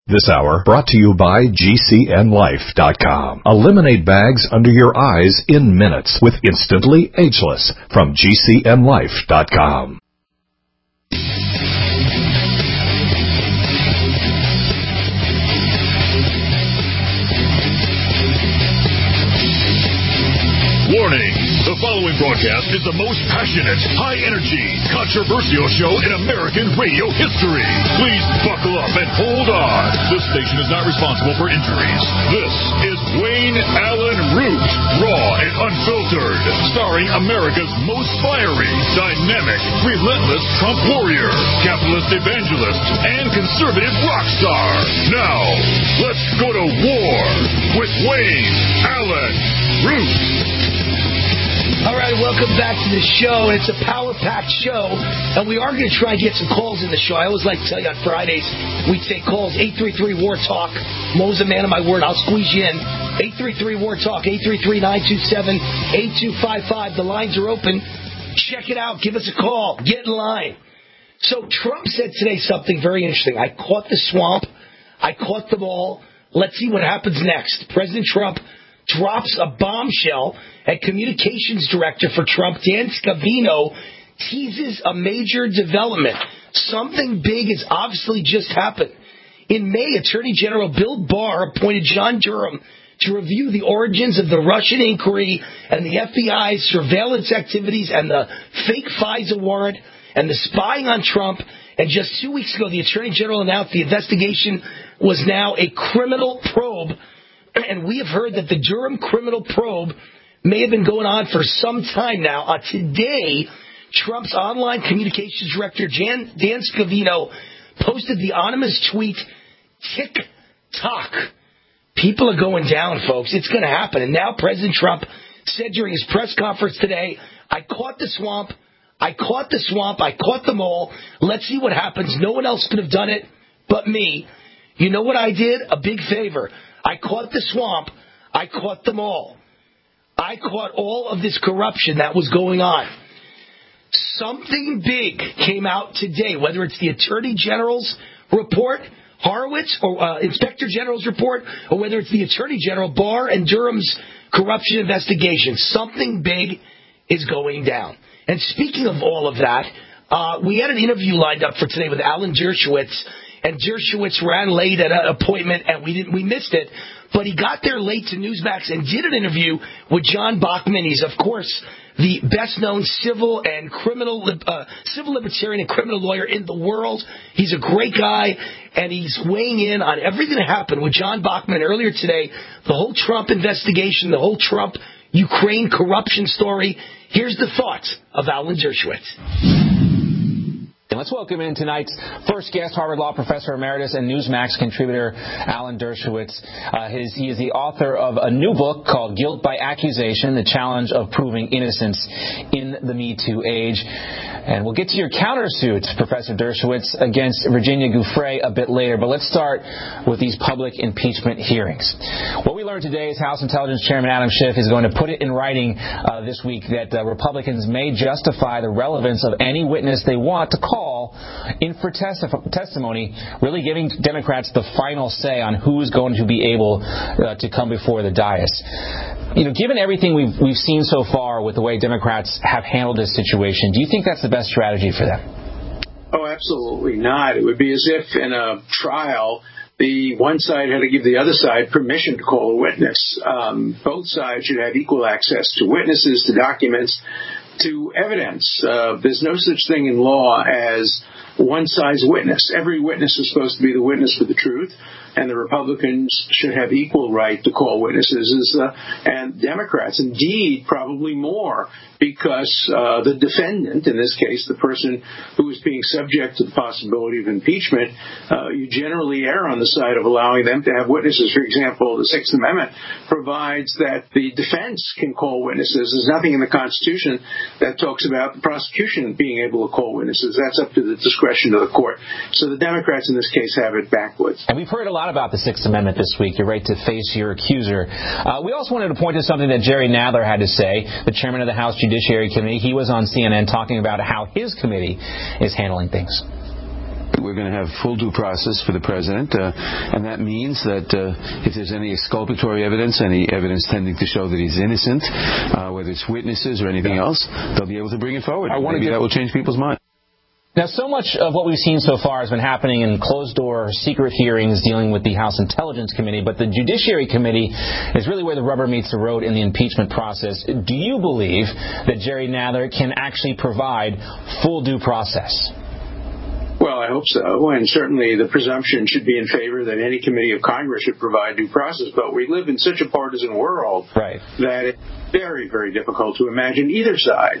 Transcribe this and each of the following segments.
This hour brought to you by GCNLife.com. Eliminate bags under your eyes in minutes with Instantly Ageless from GCNLife.com. Warning! The following broadcast is the most passionate, high-energy, controversial show in American radio history. Please buckle up and hold on. This station is not responsible for injuries. This is Wayne Allen Root, raw and unfiltered, starring America's most fiery, dynamic, relentless Trump warrior, capitalist evangelist, and conservative rock star. Now, let's go to war with Wayne Allen Root. All right, welcome back to the show. It's a power-packed show, and we are going to try and get some calls in the show. I always like to tell you on Fridays, we take calls, 833-WAR-TALK. Mo's a man of my word. I'll squeeze you in. 833-WAR-TALK, 833-927-8255. The lines are open. Check it out. Give us a call. Get in line. So Trump said today something very interesting. I caught the swamp. I caught them all. Let's see what happens next. President Trump drops a bombshell, and communications director for Trump, Dan Scavino, teases a major development. Something big has obviously just happened. In May, Attorney General Bill Barr appointed John Durham to review the origins of the Russian inquiry and the FBI's surveillance activities and the fake FISA warrant and the spying on Trump. And just 2 weeks ago, the Attorney General announced the investigation was now a criminal probe. And we have heard that the Durham criminal probe may have been going on for some time now. Today, Trump's online communications director, Dan Scavino, posted the anonymous tweet, tick-tock. People are going down, folks. It's going to happen. And now President Trump said during his press conference today, I caught the swamp. I caught the swamp. I caught them all. Let's see what happens. No one else could have done it but me. You know what I did? A big favor. I caught the swamp. I caught them all. I caught all of this corruption that was going on. Something big came out today, whether it's the Attorney General's report, Horowitz, or Inspector General's report, or whether it's the Attorney General, Barr, and Durham's corruption investigation. Something big is going down. And speaking of all of that, we had an interview lined up for today with Alan Dershowitz. And Dershowitz ran late at an appointment, and we missed it. But he got there late to Newsmax and did an interview with John Bachman. He's, of course, the best-known civil libertarian and criminal lawyer in the world. He's a great guy, and he's weighing in on everything that happened with John Bachman earlier today, the whole Trump investigation, the whole Trump-Ukraine corruption story. Here's the thoughts of Alan Dershowitz. And let's welcome in tonight's first guest, Harvard Law Professor Emeritus and Newsmax contributor, Alan Dershowitz. He is the author of a new book called Guilt by Accusation, The Challenge of Proving Innocence in the Me Too Age. And we'll get to your countersuit, Professor Dershowitz, against Virginia Giuffre a bit later. But let's start with these public impeachment hearings. What we learned today is House Intelligence Chairman Adam Schiff is going to put it in writing this week that Republicans may justify the relevance of any witness they want to call in for testimony, really giving Democrats the final say on who's going to be able to come before the dais. You know, given everything we've seen so far with the way Democrats have handled this situation, do you think that's the best strategy for them? Oh, absolutely not. It would be as if in a trial, the one side had to give the other side permission to call a witness. Both sides should have equal access to witnesses, to documents, to evidence. There's no such thing in law as one-size witness. Every witness is supposed to be the witness for the truth, and the Republicans should have equal right to call witnesses, and Democrats, indeed, probably more, because the defendant, in this case, the person who is being subject to the possibility of impeachment, you generally err on the side of allowing them to have witnesses. For example, the Sixth Amendment provides that the defense can call witnesses. There's nothing in the Constitution that talks about the prosecution being able to call witnesses. That's up to the discretion of the court. So the Democrats in this case have it backwards. And we've heard a lot about the Sixth Amendment this week, your right to face your accuser. We also wanted to point to something that Jerry Nadler had to say, the chairman of the House Judiciary Committee. He was on CNN talking about how his committee is handling things. We're going to have full due process for the president, and that means that if there's any exculpatory evidence, any evidence tending to show that he's innocent, whether it's witnesses or anything else, they'll be able to bring it forward. Maybe that will change people's minds. Now, so much of what we've seen so far has been happening in closed-door, secret hearings dealing with the House Intelligence Committee, but the Judiciary Committee is really where the rubber meets the road in the impeachment process. Do you believe that Jerry Nadler can actually provide full due process? Well, I hope so, and certainly the presumption should be in favor that any committee of Congress should provide due process, but we live in such a partisan world that it's very, very difficult to imagine either side,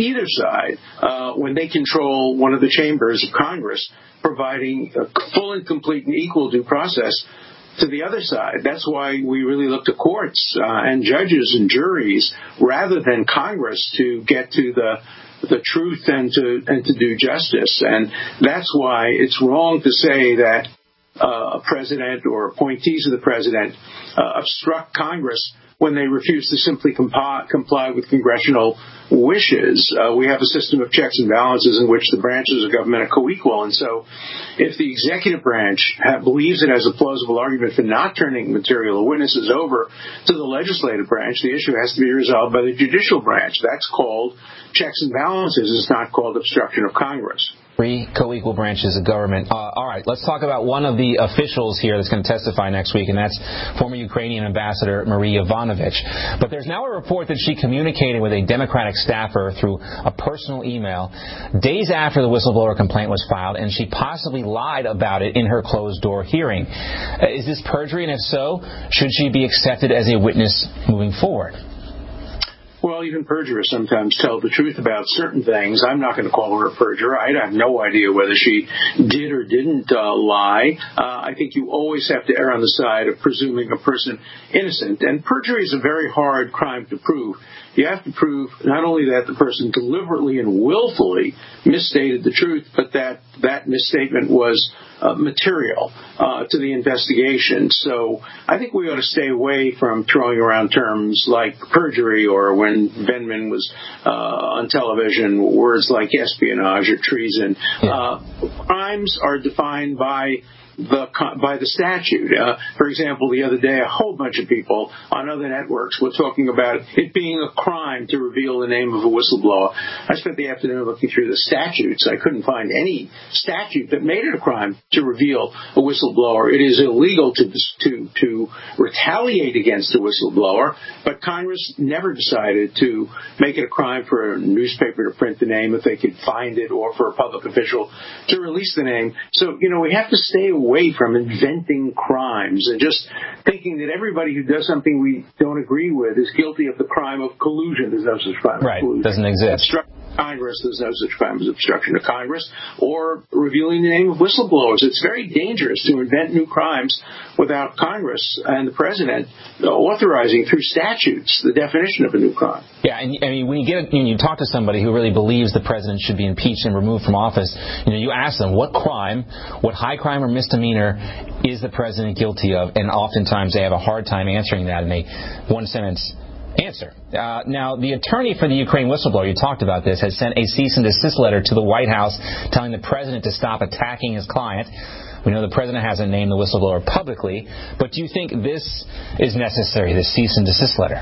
when they control one of the chambers of Congress, providing a full and complete and equal due process to the other side. That's why we really look to courts and judges and juries rather than Congress to get to the truth and to do justice. And that's why it's wrong to say that a president or appointees of the president obstruct Congress when they refuse to simply comply with congressional wishes. We have a system of checks and balances in which the branches of government are co-equal. And so if the executive branch believes it has a plausible argument for not turning material or witnesses over to the legislative branch, the issue has to be resolved by the judicial branch. That's called checks and balances. It's not called obstruction of Congress. Three co-equal branches of government. All right, let's talk about one of the officials here that's going to testify next week, and that's former Ukrainian Ambassador Marie Yovanovitch. But there's now a report that she communicated with a Democratic staffer through a personal email days after the whistleblower complaint was filed, and she possibly lied about it in her closed-door hearing. Is this perjury, and if so, should she be accepted as a witness moving forward? Well, even perjurers sometimes tell the truth about certain things. I'm not going to call her a perjurer. I have no idea whether she did or didn't lie. I think you always have to err on the side of presuming a person innocent. And perjury is a very hard crime to prove. You have to prove not only that the person deliberately and willfully misstated the truth, but that misstatement was material to the investigation. So I think we ought to stay away from throwing around terms like perjury, or when Vindman was on television, words like espionage or treason. Crimes are defined by the statute. For example, the other day, a whole bunch of people on other networks were talking about it being a crime to reveal the name of a whistleblower. I spent the afternoon looking through the statutes. I couldn't find any statute that made it a crime to reveal a whistleblower. It is illegal to retaliate against a whistleblower, but Congress never decided to make it a crime for a newspaper to print the name if they could find it, or for a public official to release the name. So, we have to stay away from inventing crimes and just thinking that everybody who does something we don't agree with is guilty of the crime of collusion. There's no such crime of collusion. Doesn't exist. Obstruction of Congress, there's no such crime as obstruction of Congress, or revealing the name of whistleblowers. It's very dangerous to invent new crimes without Congress and the president authorizing through statutes the definition of a new crime. Yeah, and I mean, when you talk to somebody who really believes the president should be impeached and removed from office, you ask them what crime, what high crime or misdemeanor is the president guilty of, and oftentimes they have a hard time answering that in a one-sentence answer. Now, the attorney for the Ukraine whistleblower, you talked about this, has sent a cease and desist letter to the White House telling the president to stop attacking his client. We know the president hasn't named the whistleblower publicly, but do you think this is necessary, this cease and desist letter?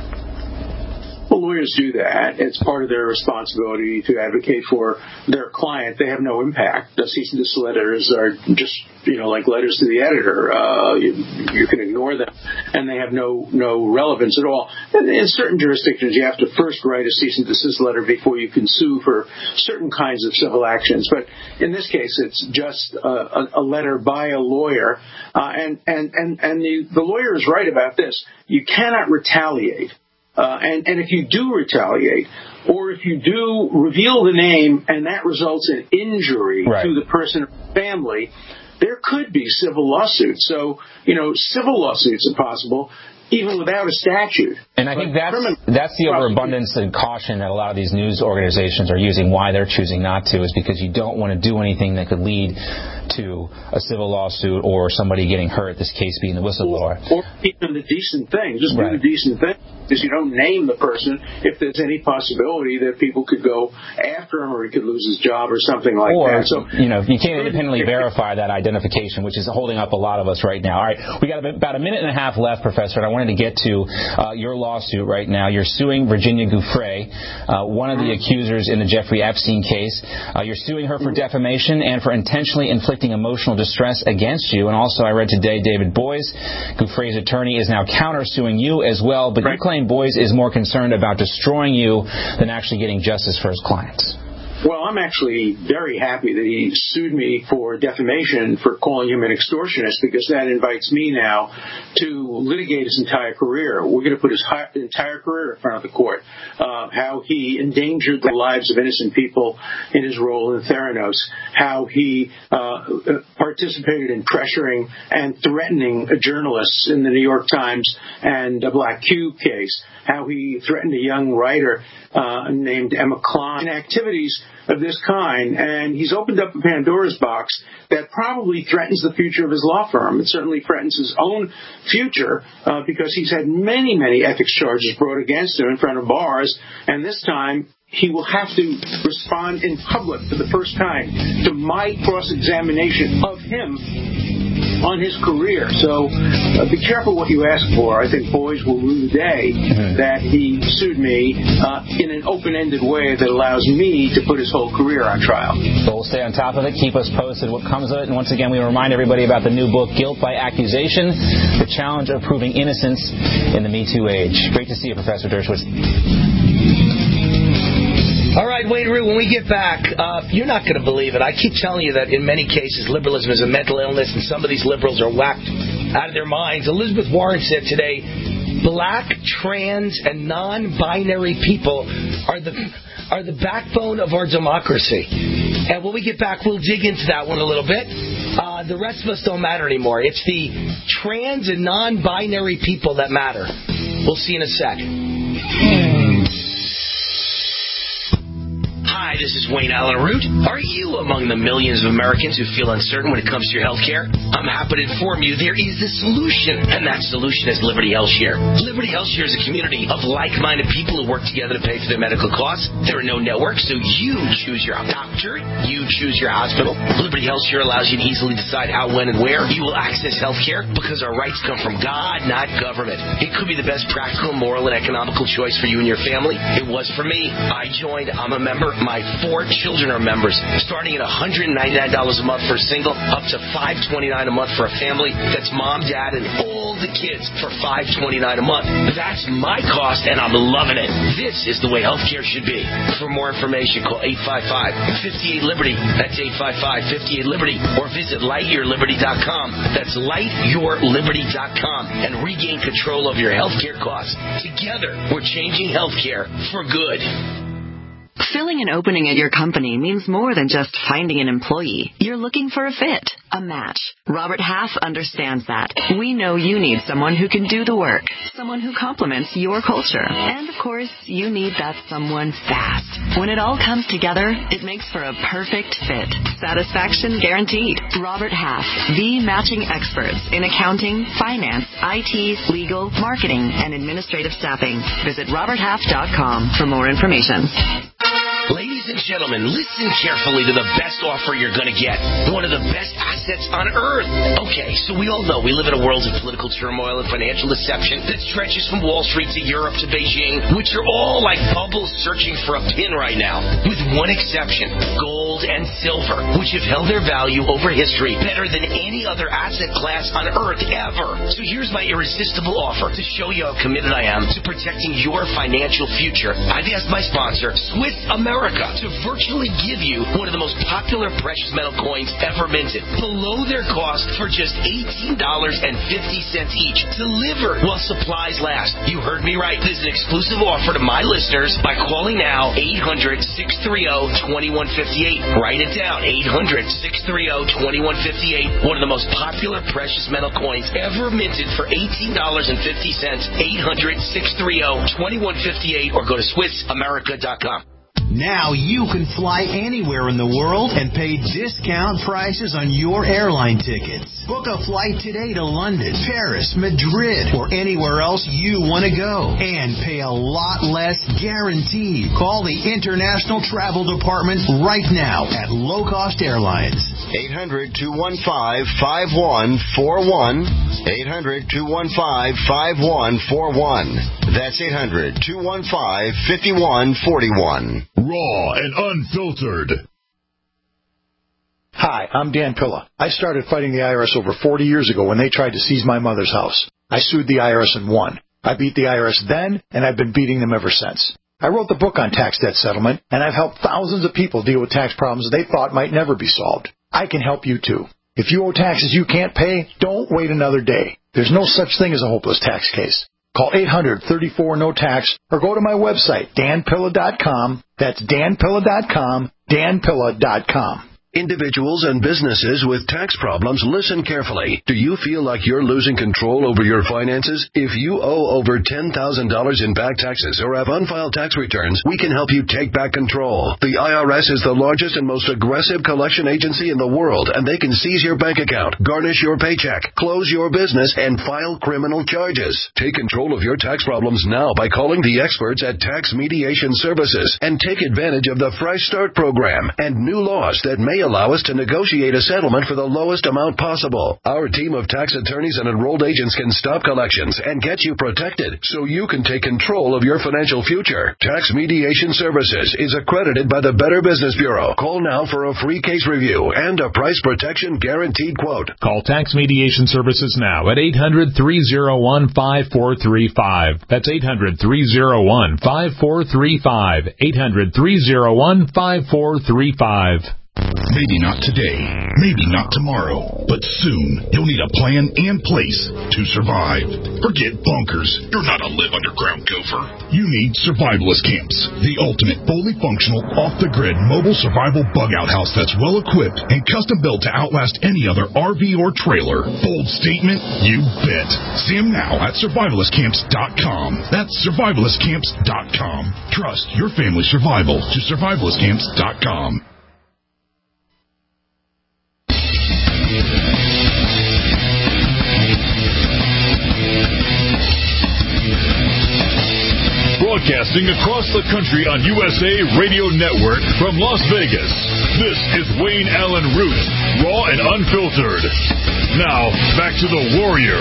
Well, lawyers do that. It's part of their responsibility to advocate for their client. They have no impact. The cease and desist letters are just, like letters to the editor. You can ignore them, and they have no relevance at all. And in certain jurisdictions, you have to first write a cease and desist letter before you can sue for certain kinds of civil actions. But in this case, it's just a letter by a lawyer, and the lawyer is right about this. You cannot retaliate. And if you do retaliate, or if you do reveal the name and that results in injury to the person or family, there could be civil lawsuits. So, civil lawsuits are possible even without a statute. And I think that's the overabundance and caution that a lot of these news organizations are using, why they're choosing not to, is because you don't want to do anything that could lead to a civil lawsuit or somebody getting hurt, this case being the whistleblower. Or even the decent thing. Just do the decent thing. because you don't name the person if there's any possibility that people could go after him or he could lose his job or something like that. So, you can't independently verify that identification, which is holding up a lot of us right now. All right, we got about a minute and a half left, Professor, and I wanted to get to your lawsuit right now. You're suing Virginia Giuffre, one of the accusers in the Jeffrey Epstein case. You're suing her for defamation and for intentionally inflicting emotional distress against you. And also, I read today, David Boies, Giuffre's attorney, is now countersuing you as well. But you claim Boies is more concerned about destroying you than actually getting justice for his clients. Well, I'm actually very happy that he sued me for defamation for calling him an extortionist, because that invites me now to litigate his entire career. We're going to put his entire career in front of the court. How he endangered the lives of innocent people in his role in Theranos. How he participated in pressuring and threatening journalists in the New York Times and the Black Cube case. How he threatened a young writer named Emma Klein. Activities of this kind, and he's opened up a Pandora's box that probably threatens the future of his law firm. It certainly threatens his own future because he's had many, many ethics charges brought against him in front of bars, and this time he will have to respond in public for the first time to my cross-examination of him on his career. So be careful what you ask for. I think Boies will rue the day that he sued me in an open-ended way that allows me to put his whole career on trial. So we'll stay on top of it, keep us posted what comes of it. And once again, we remind everybody about the new book, Guilt by Accusation, The Challenge of Proving Innocence in the Me Too Age. Great to see you, Professor Dershowitz. All right, Wayne Root, when we get back, you're not going to believe it. I keep telling you that in many cases liberalism is a mental illness, and some of these liberals are whacked out of their minds. Elizabeth Warren said today, black, trans, and non-binary people are the backbone of our democracy. And when we get back, we'll dig into that one a little bit. The rest of us don't matter anymore. It's the trans and non-binary people that matter. We'll see you in a sec. Hi, this is Wayne Allen Root. Are you among the millions of Americans who feel uncertain when it comes to your health care? I'm happy to inform you there is a solution, and that solution is Liberty HealthShare. Liberty HealthShare is a community of like-minded people who work together to pay for their medical costs. There are no networks, so you choose your doctor, you choose your hospital. Liberty HealthShare allows you to easily decide how, when, and where you will access health care because our rights come from God, not government. It could be the best practical, moral, and economical choice for you and your family. It was for me. I joined. I'm a member. My 4 children are members, starting at $199 a month for a single, up to $529 a month for a family. That's mom, dad, and all the kids for $529 a month. That's my cost, and I'm loving it. This is the way healthcare should be. For more information, call 855-58-LIBERTY. That's 855-58-LIBERTY. Or visit lightyourliberty.com. That's lightyourliberty.com, and regain control of your healthcare costs. Together, we're changing healthcare for good. Filling an opening at your company means more than just finding an employee. You're looking for a fit, a match. Robert Half understands that. We know you need someone who can do the work, someone who complements your culture. And, of course, you need that someone fast. When it all comes together, it makes for a perfect fit. Satisfaction guaranteed. Robert Half, the matching experts in accounting, finance, IT, legal, marketing, and administrative staffing. Visit roberthalf.com for more information. Ladies and gentlemen, listen carefully to the best offer you're going to get. One of the best assets on earth. Okay, so we all know we live in a world of political turmoil and financial deception that stretches from Wall Street to Europe to Beijing, which are all like bubbles searching for a pin right now. With one exception, gold and silver, which have held their value over history better than any other asset class on earth ever. So here's my irresistible offer to show you how committed I am to protecting your financial future. I've asked my sponsor, Swiss America, to virtually give you one of the most popular precious metal coins ever minted, below their cost for just $18.50 each, delivered while supplies last. You heard me right. This is an exclusive offer to my listeners by calling now 800-630-2158. Write it down, 800-630-2158. One of the most popular precious metal coins ever minted for $18.50, 800-630-2158, or go to SwissAmerica.com. Now you can fly anywhere in the world and pay discount prices on your airline tickets. Book a flight today to London, Paris, Madrid, or anywhere else you want to go. And pay a lot less guaranteed. Call the International Travel Department right now at Low Cost Airlines. 800-215-5141. 800-215-5141. That's 800-215-5141. Raw and unfiltered. Hi, I'm Dan Pilla. I started fighting the IRS over 40 years ago when they tried to seize my mother's house. I sued the IRS and won. I beat the IRS then, and I've been beating them ever since. I wrote the book on tax debt settlement, and I've helped thousands of people deal with tax problems they thought might never be solved. I can help you too. If you owe taxes you can't pay, don't wait another day. There's no such thing as a hopeless tax case. Call 800-34-NO-TAX or go to my website, danpilla.com. That's danpilla.com, danpilla.com. Individuals and businesses with tax problems, listen carefully. Do you feel like you're losing control over your finances? If you owe over $10,000 in back taxes or have unfiled tax returns, we can help you take back control. The IRS is the largest and most aggressive collection agency in the world, and they can seize your bank account, garnish your paycheck, close your business, and file criminal charges. Take control of your tax problems now by calling the experts at Tax Mediation Services and take advantage of the Fresh Start program and new laws that may allow us to negotiate a settlement for the lowest amount possible. Our team of tax attorneys and enrolled agents can stop collections and get you protected so you can take control of your financial future. Tax Mediation Services is accredited by the Better Business Bureau. Call now for a free case review and a price protection guaranteed quote. Call Tax Mediation Services now at 800-301-5435. That's 800-301-5435. 800-301-5435. Maybe not today, maybe not tomorrow, but soon you'll need a plan and place to survive. Forget bunkers. You're not a live underground gopher. You need Survivalist Camps, the ultimate fully functional, off-the-grid mobile survival bug-out house that's well-equipped and custom-built to outlast any other RV or trailer. Bold statement? You bet. See them now at survivalistcamps.com. That's survivalistcamps.com. Trust your family's survival to survivalistcamps.com. Broadcasting across the country on USA Radio Network from Las Vegas, this is Wayne Allen Root, raw and unfiltered. Now, back to the Warrior.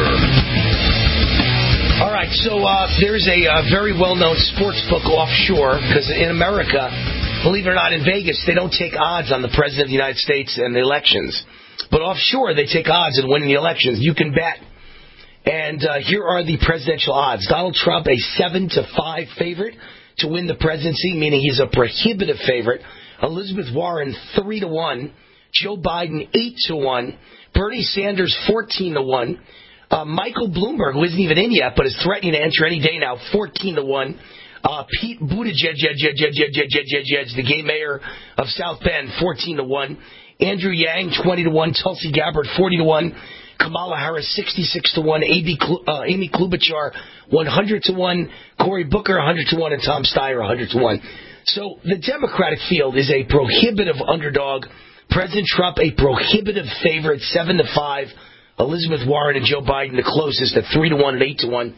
All right, so there's a very well-known sports book offshore, because in America, believe it or not, in Vegas, they don't take odds on the President of the United States and the elections. But offshore, they take odds in winning the elections. You can bet. And here are the presidential odds. Donald Trump, a 7-5 favorite to win the presidency, meaning he's a prohibitive favorite. Elizabeth Warren, 3-1. Joe Biden, 8-1. Bernie Sanders, 14-1. Michael Bloomberg, who isn't even in yet, but is threatening to enter any day now, 14-1. Pete Buttigieg, the gay mayor of South Bend, 14-1. Andrew Yang, 20-1. Tulsi Gabbard, 40-1. Kamala Harris, 66-1. Amy Klobuchar, 100-1. Cory Booker, 100-1. And Tom Steyer, 100-1. So the Democratic field is a prohibitive underdog. President Trump, a prohibitive favorite, 7-5. Elizabeth Warren and Joe Biden, the closest, at 3-1 and 8-1.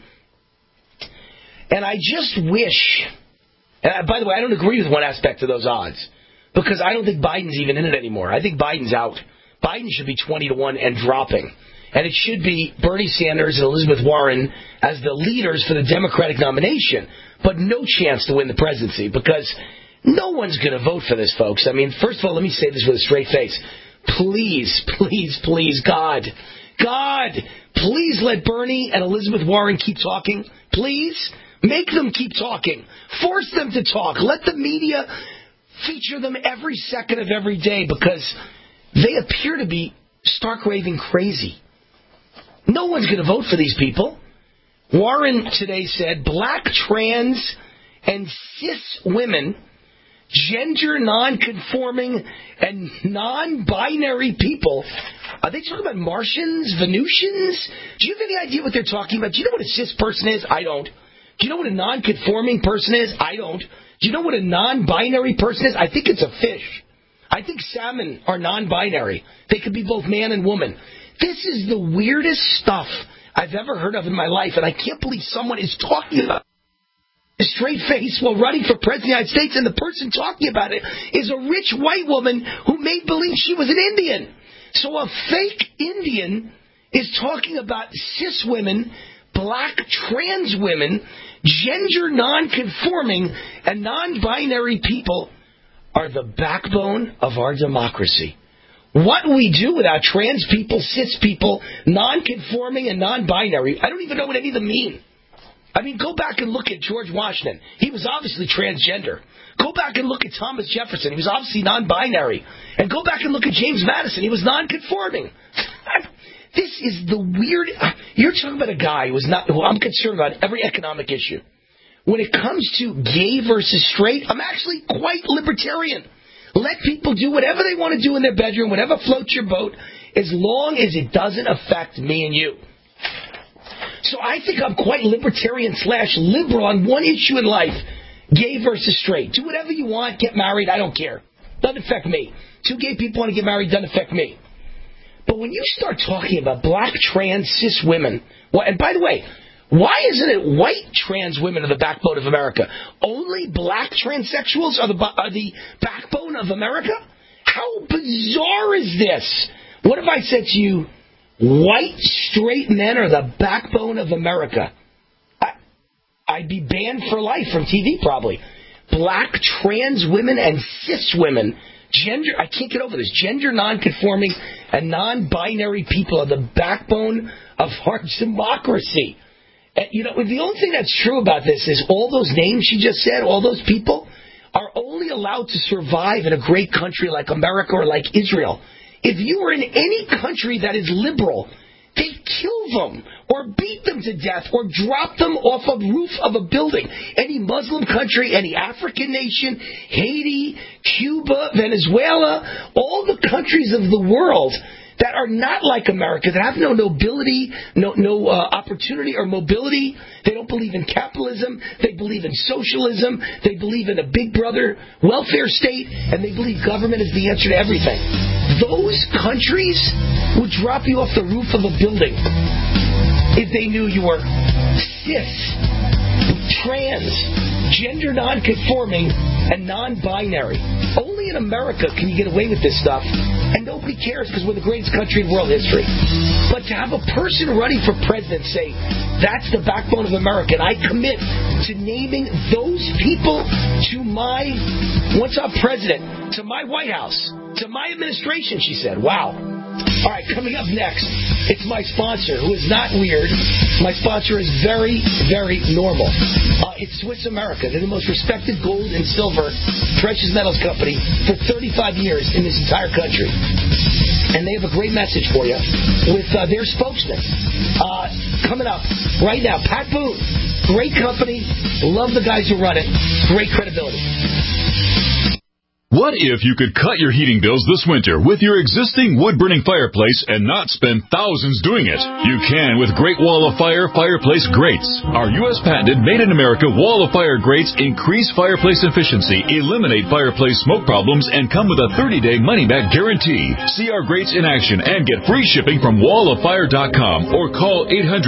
And I just wish, and by the way, I don't agree with one aspect of those odds, because I don't think Biden's even in it anymore. I think Biden's out. Biden should be 20-1 and dropping. And it should be Bernie Sanders and Elizabeth Warren as the leaders for the Democratic nomination, but no chance to win the presidency, because no one's going to vote for this, folks. I mean, first of all, let me say this with a straight face. Please, please, please, God, please let Bernie and Elizabeth Warren keep talking. Please, make them keep talking. Force them to talk. Let the media feature them every second of every day, because they appear to be stark raving crazy. No one's going to vote for these people. Warren today said black, trans, and cis women, gender non-conforming, and non-binary people. Are they talking about Martians, Venusians? Do you have any idea what they're talking about? Do you know what a cis person is? I don't. Do you know what a non-conforming person is? I don't. Do Do you know what a non-binary person is? I think it's a fish. I think salmon are non-binary. They could be both man and woman. This is the weirdest stuff I've ever heard of in my life, and I can't believe someone is talking about it. A straight face while running for president of the United States, and the person talking about it is a rich white woman who made believe she was an Indian. So a fake Indian is talking about cis women, black trans women, gender non-conforming, and non-binary people are the backbone of our democracy. What we do without trans people, cis people, non-conforming and non-binary, I don't even know what any of them mean. I mean, go back and look at George Washington. He was obviously transgender. Go back and look at Thomas Jefferson. He was obviously non-binary. And go back and look at James Madison. He was non-conforming. This is the weird... You're talking about a guy who I'm concerned about every economic issue. When it comes to gay versus straight, I'm actually quite libertarian. Let people do whatever they want to do in their bedroom, whatever floats your boat, as long as it doesn't affect me and you. So I think I'm quite libertarian/liberal on one issue in life, gay versus straight. Do whatever you want, get married, I don't care. Doesn't affect me. Two gay people want to get married, doesn't affect me. But when you start talking about black trans cis women, and by the way, why isn't it white trans women are the backbone of America? Only black transsexuals are the backbone of America? How bizarre is this? What if I said to you, white straight men are the backbone of America? I'd be banned for life from TV probably. Black trans women and cis women, I can't get over this, gender non-conforming and non-binary people are the backbone of our democracy. And, the only thing that's true about this is all those names she just said, all those people, are only allowed to survive in a great country like America or like Israel. If you were in any country that is liberal, they kill them or beat them to death or drop them off a roof of a building. Any Muslim country, any African nation, Haiti, Cuba, Venezuela, all the countries of the world that are not like America, that have no nobility, no opportunity or mobility. They don't believe in capitalism. They believe in socialism. They believe in a big brother welfare state, and they believe government is the answer to everything. Those countries would drop you off the roof of a building if they knew you were cis, trans, gender non-conforming, and non-binary. Only in America can you get away with this stuff, and nobody cares because we're the greatest country in world history. But to have a person running for president say, that's the backbone of America, and I commit to naming those people to my, once I'm president, to my White House, to my administration, she said. Wow. All right, coming up next, it's my sponsor, who is not weird. My sponsor is very, very normal. It's Swiss America. They're the most respected gold and silver precious metals company for 35 years in this entire country. And they have a great message for you with their spokesman. Coming up right now, Pat Boone. Great company. Love the guys who run it. Great credibility. What if you could cut your heating bills this winter with your existing wood-burning fireplace and not spend thousands doing it? You can with Great Wall of Fire fireplace grates. Our U.S. patented made-in-America Wall of Fire grates increase fireplace efficiency, eliminate fireplace smoke problems, and come with a 30-day money-back guarantee. See our grates in action and get free shipping from walloffire.com or call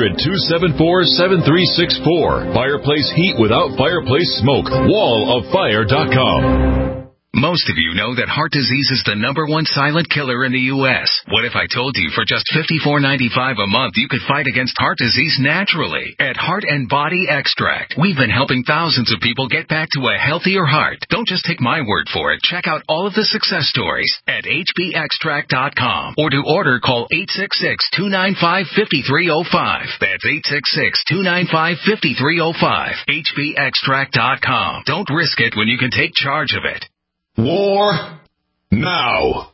800-274-7364. Fireplace heat without fireplace smoke. walloffire.com. Most of you know that heart disease is the #1 silent killer in the U.S. What if I told you for just $54.95 a month you could fight against heart disease naturally at Heart and Body Extract? We've been helping thousands of people get back to a healthier heart. Don't just take my word for it. Check out all of the success stories at hbextract.com or to order call 866-295-5305. That's 866-295-5305. hbextract.com. Don't risk it when you can take charge of it. War now.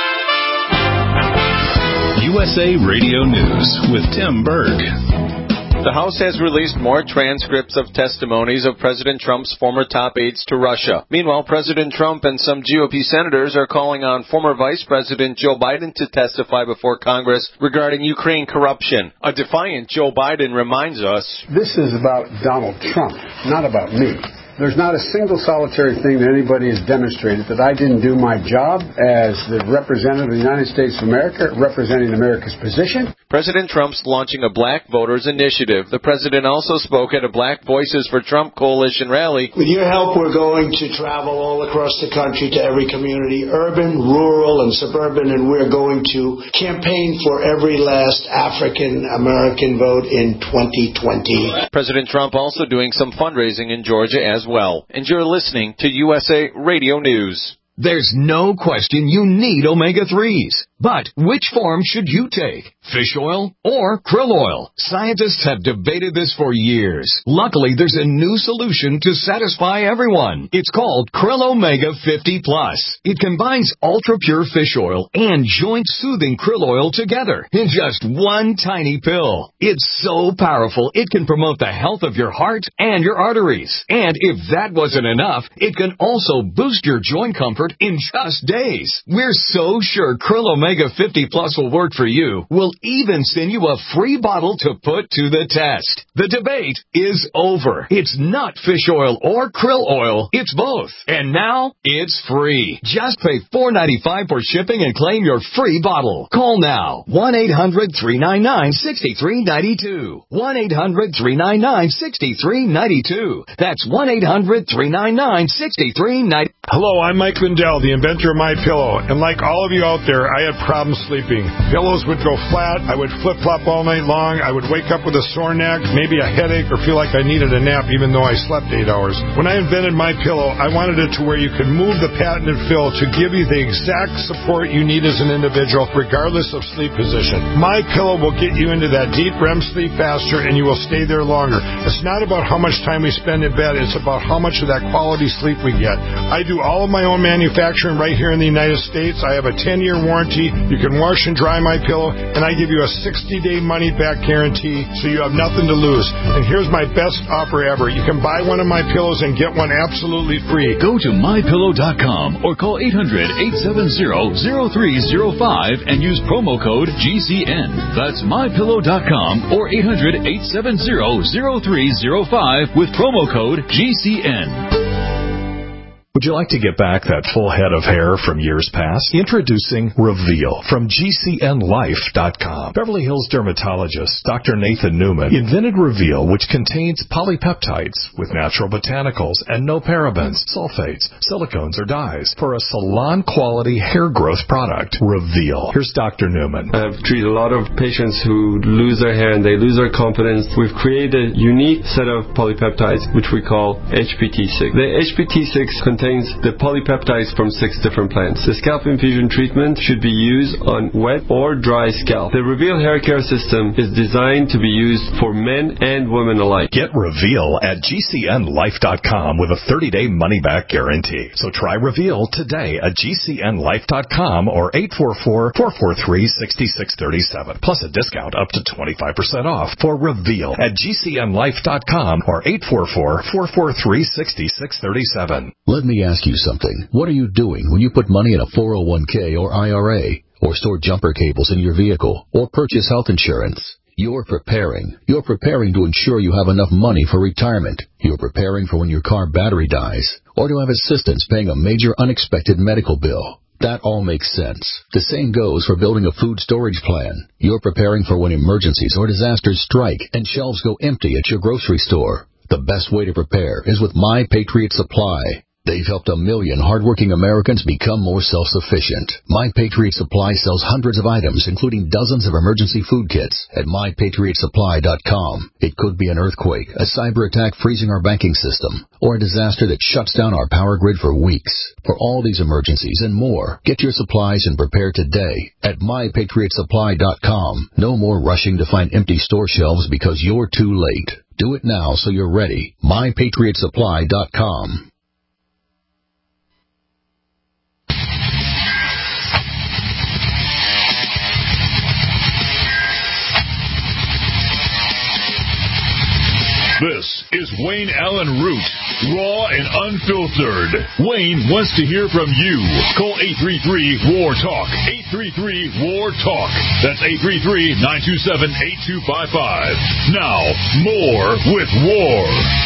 USA Radio News with Tim Berg. The House has released more transcripts of testimonies of President Trump's former top aides to Russia. Meanwhile, President Trump and some GOP senators are calling on former Vice President Joe Biden to testify before Congress regarding Ukraine corruption. A defiant Joe Biden reminds us, "This is about Donald Trump, not about me. There's not a single solitary thing that anybody has demonstrated that I didn't do my job as the representative of the United States of America, representing America's position." President Trump's launching a Black Voters Initiative. The president also spoke at a Black Voices for Trump coalition rally. With your help, we're going to travel all across the country to every community, urban, rural, and suburban, and we're going to campaign for every last African American vote in 2020. President Trump also doing some fundraising in Georgia as well. And you're listening to USA Radio News. There's no question you need omega-3s. But which form should you take? Fish oil or krill oil? Scientists have debated this for years. Luckily, there's a new solution to satisfy everyone. It's called Krill Omega 50 Plus. It combines ultra-pure fish oil and joint-soothing krill oil together in just one tiny pill. It's so powerful, it can promote the health of your heart and your arteries. And if that wasn't enough, it can also boost your joint comfort in just days. We're so sure Krill Omega 50 Plus will work for you. We'll even send you a free bottle to put to the test. The debate is over. It's not fish oil or krill oil. It's both. And now it's free. Just pay $4.95 for shipping and claim your free bottle. Call now. 1-800-399-6392. 1-800-399-6392. That's 1-800-399-6392. Hello, I'm Mike Lindell, the inventor of MyPillow, and like all of you out there, I had problems sleeping. Pillows would go flat, I would flip-flop all night long, I would wake up with a sore neck, maybe a headache, or feel like I needed a nap even though I slept 8 hours. When I invented MyPillow, I wanted it to where you could move the patented fill to give you the exact support you need as an individual, regardless of sleep position. MyPillow will get you into that deep REM sleep faster, and you will stay there longer. It's not about how much time we spend in bed, it's about how much of that quality sleep we get. I do all of my own manufacturing right here in the United States. I have a 10-year warranty. You can wash and dry MyPillow, and I give you a 60-day money-back guarantee, so you have nothing to lose. And here's my best offer ever. You can buy one of my pillows and get one absolutely free. Go to MyPillow.com or call 800-870-0305 and use promo code GCN. That's MyPillow.com or 800-870-0305 with promo code GCN. Would you like to get back that full head of hair from years past? Introducing Reveal from GCNLife.com. Beverly Hills dermatologist Dr. Nathan Newman invented Reveal, which contains polypeptides with natural botanicals and no parabens, sulfates, silicones, or dyes for a salon-quality hair growth product. Reveal. Here's Dr. Newman. I've treated a lot of patients who lose their hair and they lose their confidence. We've created a unique set of polypeptides, which we call HPT6. The HPT6 contains the polypeptides from 6 different plants. The scalp infusion treatment should be used on wet or dry scalp. The Reveal hair care system is designed to be used for men and women alike. Get Reveal at GCNLife.com with a 30-day money-back guarantee. So try Reveal today at GCNLife.com or 844-443-6637. Plus a discount up to 25% off for Reveal at GCNLife.com or 844-443-6637. Let me ask you something. What are you doing when you put money in a 401k or IRA, or store jumper cables in your vehicle, or purchase health insurance? You're preparing. You're preparing to ensure you have enough money for retirement. You're preparing for when your car battery dies, or to have assistance paying a major unexpected medical bill. That all makes sense. The same goes for building a food storage plan. You're preparing for when emergencies or disasters strike and shelves go empty at your grocery store. The best way to prepare is with My Patriot Supply. They've helped 1 million hardworking Americans become more self-sufficient. My Patriot Supply sells hundreds of items, including dozens of emergency food kits at MyPatriotSupply.com. It could be an earthquake, a cyber attack freezing our banking system, or a disaster that shuts down our power grid for weeks. For all these emergencies and more, get your supplies and prepare today at MyPatriotSupply.com. No more rushing to find empty store shelves because you're too late. Do it now so you're ready. MyPatriotSupply.com. This is Wayne Allen Root, raw and unfiltered. Wayne wants to hear from you. Call 833-WAR-TALK. 833-WAR-TALK. That's 833-927-8255. Now, more with War.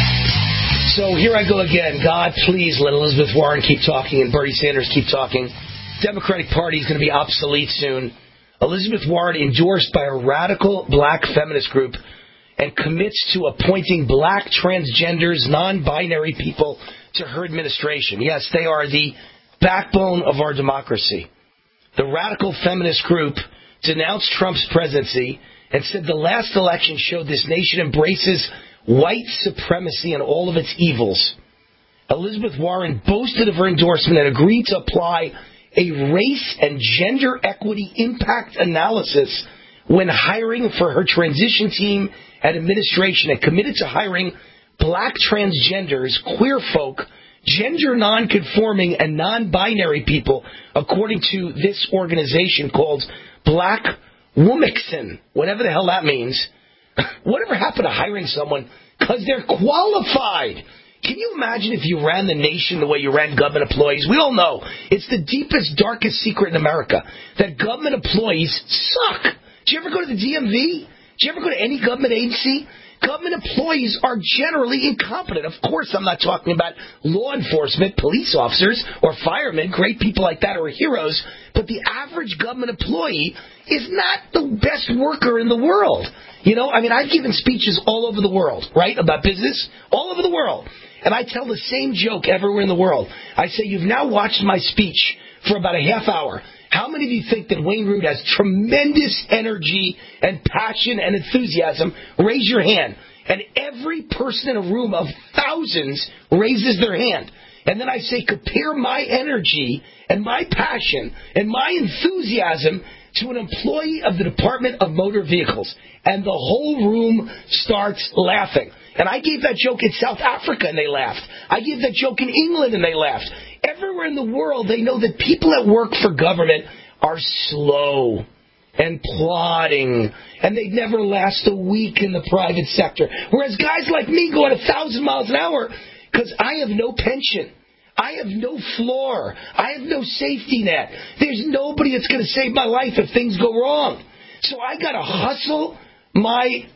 So here I go again. God, please let Elizabeth Warren keep talking and Bernie Sanders keep talking. Democratic Party is going to be obsolete soon. Elizabeth Warren endorsed by a radical black feminist group and commits to appointing black transgenders, non-binary people to her administration. Yes, they are the backbone of our democracy. The radical feminist group denounced Trump's presidency and said the last election showed this nation embraces white supremacy and all of its evils. Elizabeth Warren boasted of her endorsement and agreed to apply a race and gender equity impact analysis when hiring for her transition team and administration, and committed to hiring black transgenders, queer folk, gender non-conforming, and non-binary people, according to this organization called Black Womixen, whatever the hell that means. Whatever happened to hiring someone because they're qualified? Can you imagine if you ran the nation the way you ran government employees? We all know it's the deepest, darkest secret in America that government employees suck. Did you ever go to the DMV? Did you ever go to any government agency? Government employees are generally incompetent. Of course, I'm not talking about law enforcement, police officers, or firemen, great people like that who are heroes, but the average government employee is not the best worker in the world. You know, I mean, I've given speeches all over the world, right, about business, all over the world. And I tell the same joke everywhere in the world. I say, you've now watched my speech for about a half hour. How many of you think that Wayne Root has tremendous energy and passion and enthusiasm? Raise your hand. And every person in a room of thousands raises their hand. And then I say, compare my energy and my passion and my enthusiasm to an employee of the Department of Motor Vehicles. And the whole room starts laughing. And I gave that joke in South Africa, and they laughed. I gave that joke in England, and they laughed. Everywhere in the world, they know that people that work for government are slow and plodding, and they never last a week in the private sector. Whereas guys like me go at 1,000 miles an hour because I have no pension. I have no floor. I have no safety net. There's nobody that's going to save my life if things go wrong. So I got to hustle my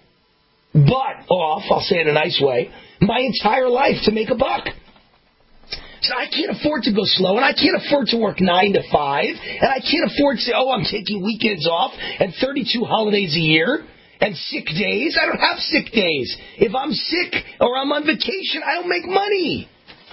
butt off, I'll say it in a nice way, my entire life to make a buck. So I can't afford to go slow, and I can't afford to work 9 to 5, and I can't afford to say, oh, I'm taking weekends off and 32 holidays a year and sick days. I don't have sick days. If I'm sick or I'm on vacation, I don't make money.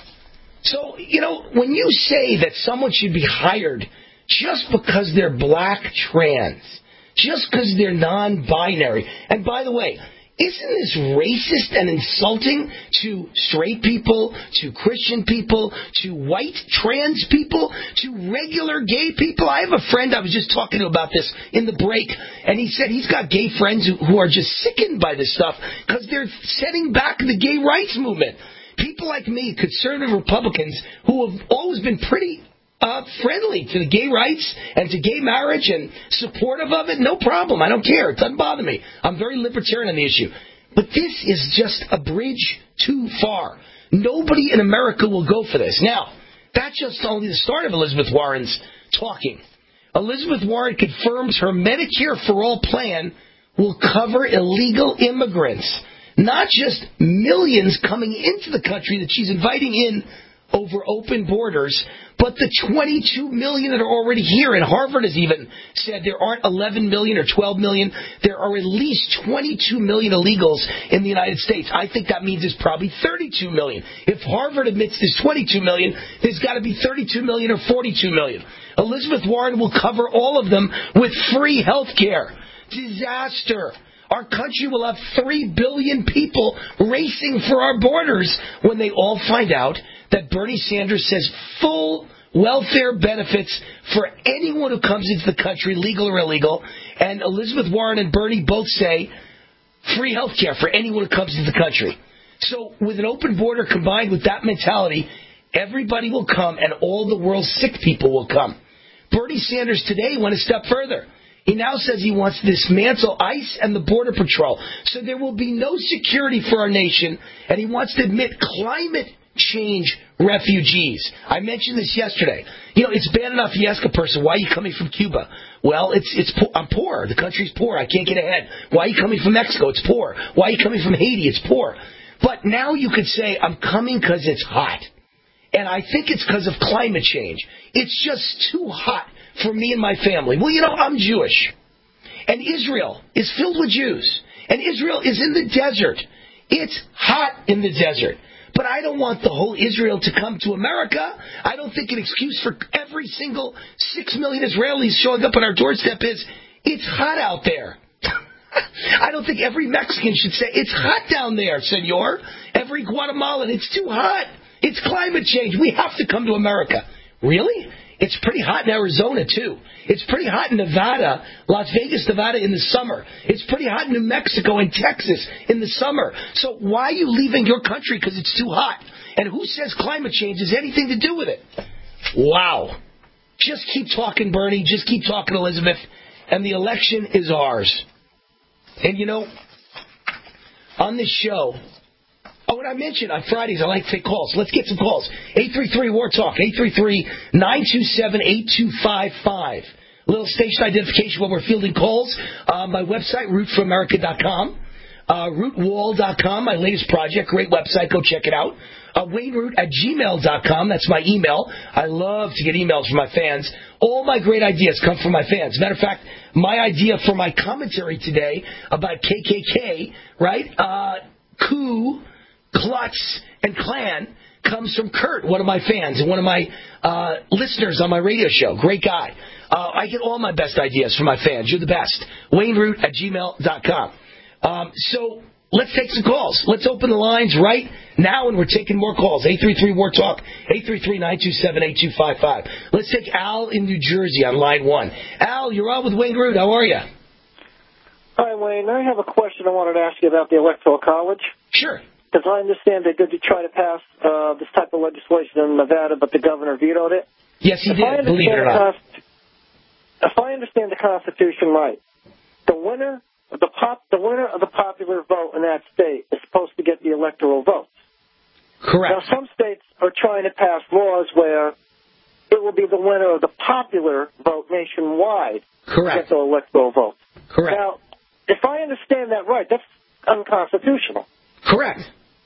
So, you know, when you say that someone should be hired just because they're black trans, just because they're non-binary, and by the way, isn't this racist and insulting to straight people, to Christian people, to white trans people, to regular gay people? I have a friend I was just talking to about this in the break, and he said he's got gay friends who are just sickened by this stuff because they're setting back the gay rights movement. People like me, conservative Republicans, who have always been pretty friendly to the gay rights and to gay marriage and supportive of it, no problem. I don't care. It doesn't bother me. I'm very libertarian on the issue. But this is just a bridge too far. Nobody in America will go for this. Now, that's just only the start of Elizabeth Warren's talking. Elizabeth Warren confirms her Medicare for All plan will cover illegal immigrants, not just millions coming into the country that she's inviting in over open borders, but the 22 million that are already here. And Harvard has even said there aren't 11 million or 12 million. There are at least 22 million illegals in the United States. I think that means it's probably 32 million. If Harvard admits there's 22 million, there's got to be 32 million or 42 million. Elizabeth Warren will cover all of them with free health care. Disaster. Our country will have 3 billion people racing for our borders when they all find out that Bernie Sanders says full welfare benefits for anyone who comes into the country, legal or illegal. And Elizabeth Warren and Bernie both say free health care for anyone who comes into the country. So with an open border combined with that mentality, everybody will come and all the world's sick people will come. Bernie Sanders today went a step further. He now says he wants to dismantle ICE and the Border Patrol. So there will be no security for our nation, and he wants to admit climate change refugees. I mentioned this yesterday. It's bad enough you ask a person, why are you coming from Cuba? Well, I'm poor. The country's poor. I can't get ahead. Why are you coming from Mexico? It's poor. Why are you coming from Haiti? It's poor. But now you could say, I'm coming because it's hot. And I think it's because of climate change. It's just too hot for me and my family. Well, I'm Jewish. And Israel is filled with Jews. And Israel is in the desert. It's hot in the desert. But I don't want the whole Israel to come to America. I don't think an excuse for every single 6 million Israelis showing up on our doorstep is, it's hot out there. I don't think every Mexican should say, it's hot down there, senor. Every Guatemalan, it's too hot. It's climate change. We have to come to America. Really? It's pretty hot in Arizona, too. It's pretty hot in Nevada, Las Vegas, Nevada in the summer. It's pretty hot in New Mexico and Texas in the summer. So why are you leaving your country because it's too hot? And who says climate change has anything to do with it? Wow. Just keep talking, Bernie. Just keep talking, Elizabeth. And the election is ours. And, on this show... Oh, and I mentioned on Fridays I like to take calls. Let's get some calls. 833-WAR-TALK, 833-927-8255. Little station identification when we're fielding calls. My website, rootforamerica.com. Rootwall.com, my latest project. Great website. Go check it out. WayneRoot@gmail.com. That's my email. I love to get emails from my fans. All my great ideas come from my fans. Matter of fact, my idea for my commentary today about KKK, right? Coup, Klutz, and Klan comes from Kurt, one of my fans and one of my listeners on my radio show. Great guy. I get all my best ideas from my fans. You're the best. WayneRoot@gmail.com. So let's take some calls. Let's open the lines right now, and we're taking more calls. 833-WAR-TALK, 833-927-8255. Let's take Al in New Jersey on line 1. Al, you're on with Wayne Root. How are you? Hi, Wayne. I have a question I wanted to ask you about the Electoral College. Sure. Because I understand they did try to pass this type of legislation in Nevada, but the governor vetoed it. Yes, he did, believe it or not. If I understand the Constitution right, the winner of the popular vote in that state is supposed to get the electoral votes. Correct. Now, some states are trying to pass laws where it will be the winner of the popular vote nationwide to get the electoral votes. Correct. Now, if I understand that right, that's unconstitutional. Correct.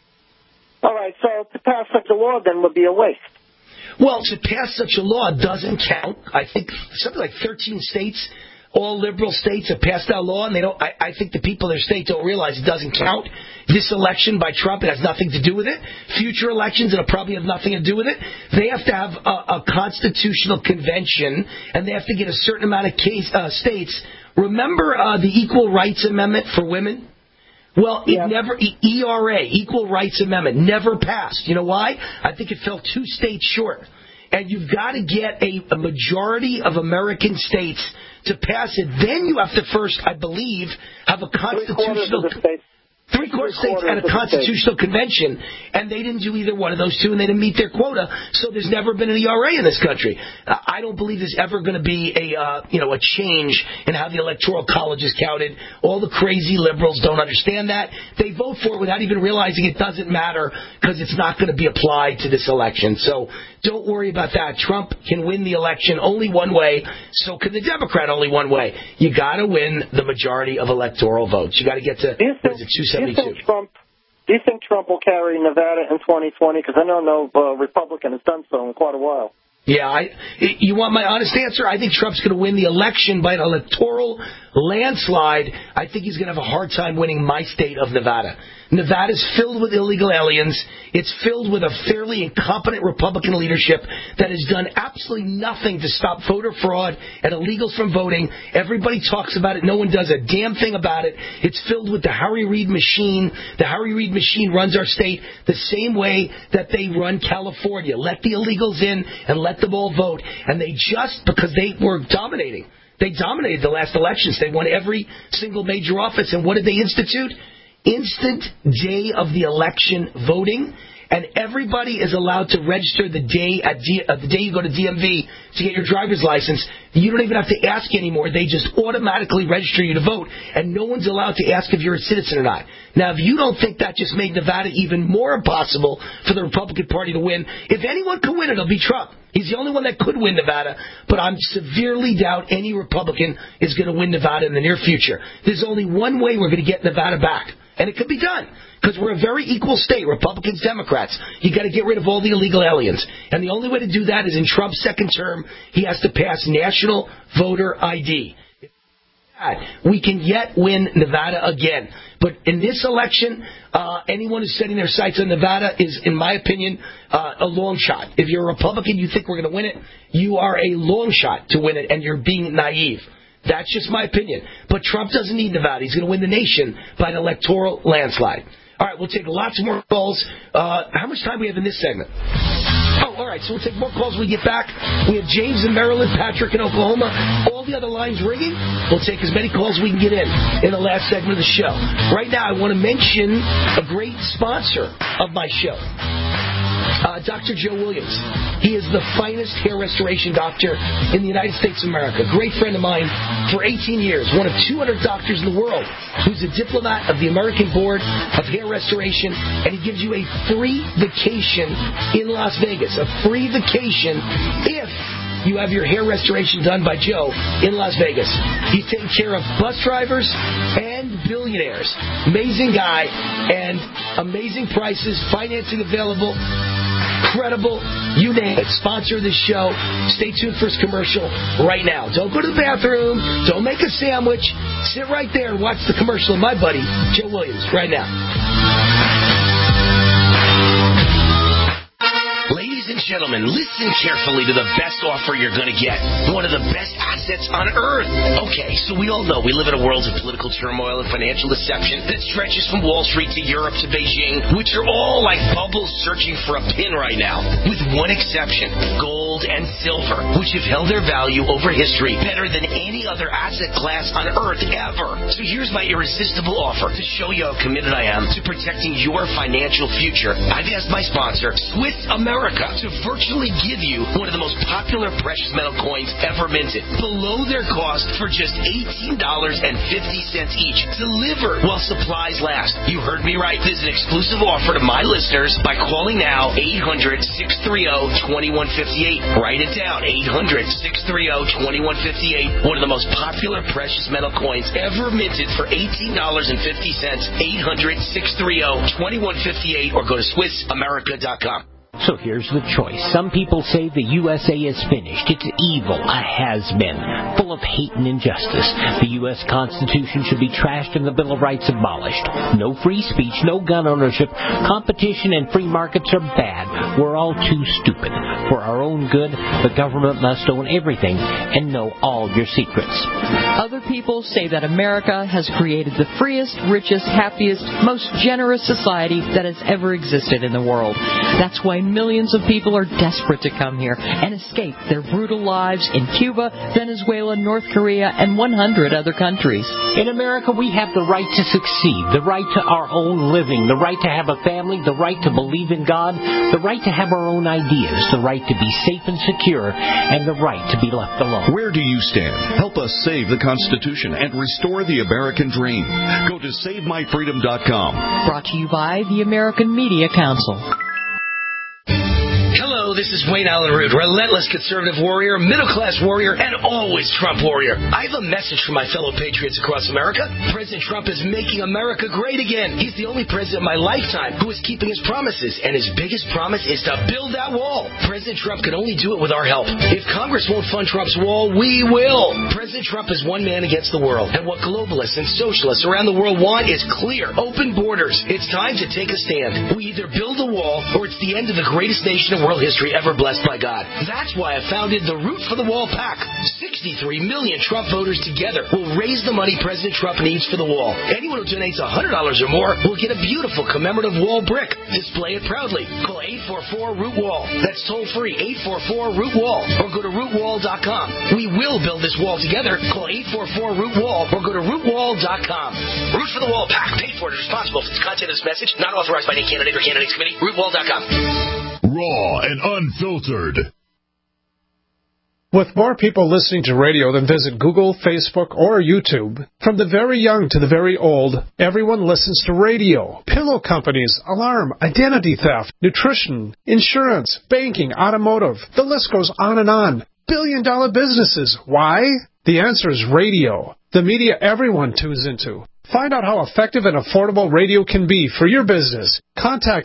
All right, so to pass such a law then would be a waste. Well, to pass such a law doesn't count. I think something like 13 states, all liberal states, have passed that law, and they don't. I think the people in their state don't realize it doesn't count. This election by Trump, it has nothing to do with it. Future elections, it'll probably have nothing to do with it. They have to have a constitutional convention, and they have to get a certain amount of states. Remember the Equal Rights Amendment for women? Well, it never, ERA, Equal Rights Amendment, never passed. You know why? I think it fell 2 states short. And you've got to get a majority of American states to pass it. Then you have to first, I believe, have a constitutional... Three-quarter states and a constitutional convention, and they didn't do either one of those two, and they didn't meet their quota, so there's never been an ERA in this country. I don't believe there's ever going to be a change in how the Electoral College is counted. All the crazy liberals don't understand that. They vote for it without even realizing it doesn't matter because it's not going to be applied to this election. So don't worry about that. Trump can win the election only one way, so can the Democrat only one way. You got to win the majority of electoral votes. You got to get to, what is it, 272. Do you think Trump will carry Nevada in 2020? Because I know no Republican has done so in quite a while. Yeah, you want my honest answer? I think Trump's going to win the election by an electoral landslide. I think he's going to have a hard time winning my state of Nevada. Nevada's filled with illegal aliens. It's filled with a fairly incompetent Republican leadership that has done absolutely nothing to stop voter fraud and illegals from voting. Everybody talks about it. No one does a damn thing about it. It's filled with the Harry Reid machine. The Harry Reid machine runs our state the same way that they run California. Let the illegals in and let them all vote. And they just, because they were dominating. They dominated the last elections. They won every single major office. And what did they institute? Instant day of the election voting, and everybody is allowed to register the day you go to DMV to get your driver's license. You don't even have to ask anymore. They just automatically register you to vote, and no one's allowed to ask if you're a citizen or not. Now, if you don't think that just made Nevada even more impossible for the Republican Party to win, if anyone could win it, it'll be Trump. He's the only one that could win Nevada, but I severely doubt any Republican is going to win Nevada in the near future. There's only one way we're going to get Nevada back, and it could be done. Because we're a very equal state, Republicans, Democrats. You got to get rid of all the illegal aliens. And the only way to do that is in Trump's second term, he has to pass national voter ID. We can yet win Nevada again. But in this election, anyone who's setting their sights on Nevada is, in my opinion, a long shot. If you're a Republican, you think we're going to win it, you are a long shot to win it, and you're being naive. That's just my opinion. But Trump doesn't need Nevada. He's going to win the nation by an electoral landslide. All right, we'll take lots more calls. How much time do we have in this segment? Oh, all right, so we'll take more calls when we get back. We have James in Maryland, Patrick in Oklahoma, all the other lines ringing. We'll take as many calls as we can get in the last segment of the show. Right now, I want to mention a great sponsor of my show. Dr. Joe Williams. He is the finest hair restoration doctor in the United States of America. Great friend of mine for 18 years. One of 200 doctors in the world who's a diplomat of the American Board of Hair Restoration. And he gives you a free vacation in Las Vegas. A free vacation if you have your hair restoration done by Joe in Las Vegas. He's taking care of bus drivers and billionaires. Amazing guy and amazing prices, financing available, credible, you name it. Sponsor of this show. Stay tuned for his commercial right now. Don't go to the bathroom. Don't make a sandwich. Sit right there and watch the commercial of my buddy, Joe Williams, right now. Ladies and gentlemen, listen carefully to the best offer you're going to get. One of the best assets on earth. Okay, so we all know we live in a world of political turmoil and financial deception that stretches from Wall Street to Europe to Beijing, which are all like bubbles searching for a pin right now. With one exception, gold and silver, which have held their value over history better than any other asset class on earth ever. So here's my irresistible offer to show you how committed I am to protecting your financial future. I've asked my sponsor, Swiss America, to virtually give you one of the most popular precious metal coins ever minted, below their cost for just $18.50 each, delivered while supplies last. You heard me right. This is an exclusive offer to my listeners by calling now 800-630-2158. Write it down, 800-630-2158. One of the most popular precious metal coins ever minted for $18.50, 800-630-2158, or go to SwissAmerica.com. So here's the choice. Some people say the USA is finished. It's evil, a has-been, full of hate and injustice. The U.S. Constitution should be trashed and the Bill of Rights abolished. No free speech, no gun ownership. Competition and free markets are bad. We're all too stupid. For our own good, the government must own everything and know all your secrets. Other people say that America has created the freest, richest, happiest, most generous society that has ever existed in the world. That's why millions of people are desperate to come here and escape their brutal lives in Cuba, Venezuela, North Korea, and 100 other countries. In America, we have the right to succeed, the right to our own living, the right to have a family, the right to believe in God, the right to have our own ideas, the right to be safe and secure, and the right to be left alone. Where do you stand? Help us save the Constitution and restore the American dream. Go to SaveMyFreedom.com. Brought to you by the American Media Council. Hello, this is Wayne Allen Root, relentless conservative warrior, middle-class warrior, and always Trump warrior. I have a message for my fellow patriots across America. President Trump is making America great again. He's the only president in my lifetime who is keeping his promises, and his biggest promise is to build that wall. President Trump can only do it with our help. If Congress won't fund Trump's wall, we will. President Trump is one man against the world, and what globalists and socialists around the world want is clear, open borders. It's time to take a stand. We either build a wall, or it's the end of the greatest nation in world history ever blessed by God. That's why I founded the Root for the Wall PAC. 6 63 million Trump voters together will raise the money President Trump needs for the wall. Anyone who donates $100 or more will get a beautiful commemorative wall brick. Display it proudly. Call 844-ROOT-WALL. That's toll-free, 844-ROOT-WALL. Or go to rootwall.com. We will build this wall together. Call 844-ROOT-WALL or go to rootwall.com. Root for the Wall PAC. Paid for and responsible for the content of this message. Not authorized by any candidate or candidates committee. Rootwall.com. Raw and unfiltered. With more people listening to radio than visit Google, Facebook, or YouTube, from the very young to the very old, everyone listens to radio. Pillow companies, alarm, identity theft, nutrition, insurance, banking, automotive. The list goes on and on. Billion-dollar businesses. Why? The answer is radio. The media everyone tunes into. Find out how effective and affordable radio can be for your business. Contact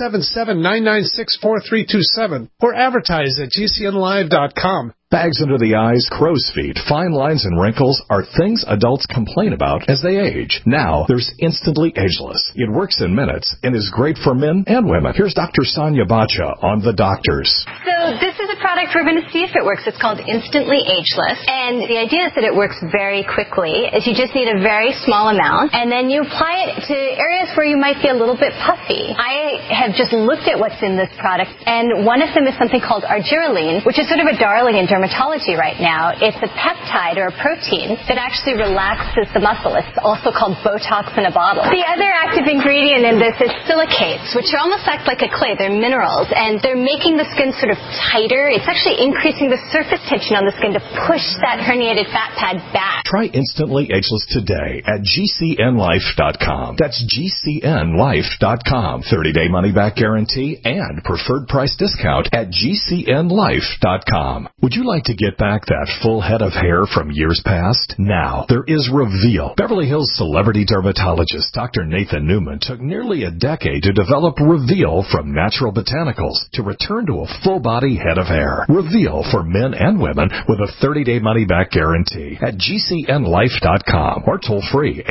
877-996-4327 or advertise at GCNlive.com. Bags under the eyes, crow's feet, fine lines, and wrinkles are things adults complain about as they age. Now, there's Instantly Ageless. It works in minutes and is great for men and women. Here's Dr. Sonia Bacha on The Doctors. So this is a product we're going to see if it works. It's called Instantly Ageless. And the idea is that it works very quickly. Is you just need a very small amount, and then you apply it to areas where you might be a little bit puffy. I have just looked at what's in this product, and one of them is something called argireline, which is sort of a darling in dermatology right now. It's a peptide or a protein that actually relaxes the muscle. It's also called Botox in a bottle. The other active ingredient in this is silicates, which are almost act like a clay. They're minerals, and they're making the skin sort of tighter. It's actually increasing the surface tension on the skin to push that herniated fat pad back. Try Instantly Ageless today at GCNlife.com. That's GCNlife.com. 30-day money-back guarantee and preferred price discount at GCNlife.com. Would you like to get back that full head of hair from years past? Now, there is Reveal. Beverly Hills celebrity dermatologist Dr. Nathan Newman took nearly a decade to develop Reveal from natural botanicals to return to a full-body head of hair. Reveal for men and women with a 30-day money-back guarantee at GCNlife.com or toll-free